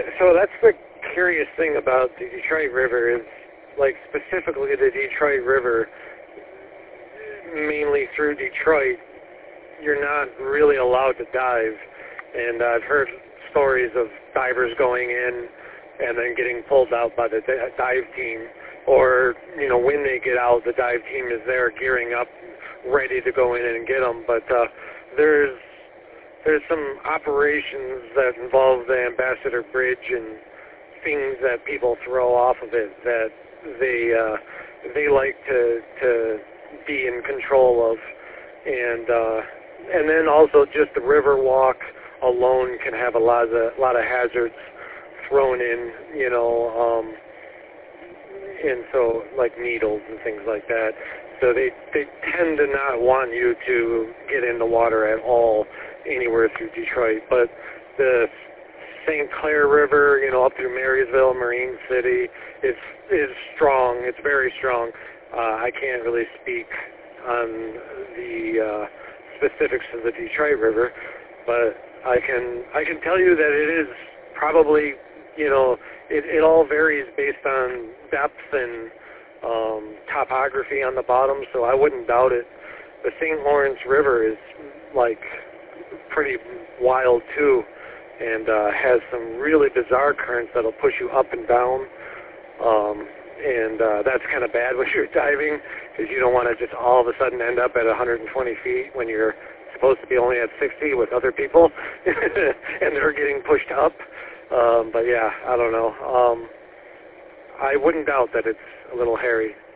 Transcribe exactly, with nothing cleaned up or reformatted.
so that's the curious thing about the Detroit River is, like, specifically the Detroit River, mainly through Detroit, you're not really allowed to dive. And I've heard stories of divers going in and then getting pulled out by the dive team. Or, you know, when they get out, the dive team is there gearing up, ready to go in and get them. But uh, there's there's some operations that involve the Ambassador Bridge and things that people throw off of it that they uh, they like to to be in control of, and uh, and then also just the river walk alone can have a lot of a lot of hazards thrown in, you know, um, and so like needles and things like that. So they they tend to not want you to get in the water at all anywhere through Detroit. But the Saint Clair River, you know, up through Marysville, Marine City, is is strong. It's very strong. Uh, I can't really speak on the uh, specifics of the Detroit River, but I can I can tell you that it is probably, you know, it, it all varies based on depth and um, topography on the bottom, so I wouldn't doubt it. The Saint Lawrence River is, like, pretty wild, too, and uh, has some really bizarre currents that'll push you up and down, um, and uh, that's kind of bad when you're diving, because you don't want to just all of a sudden end up at one hundred twenty feet when you're supposed to be only at sixty with other people, and they're getting pushed up. Um, but yeah, I don't know. Um, I wouldn't doubt that it's a little hairy.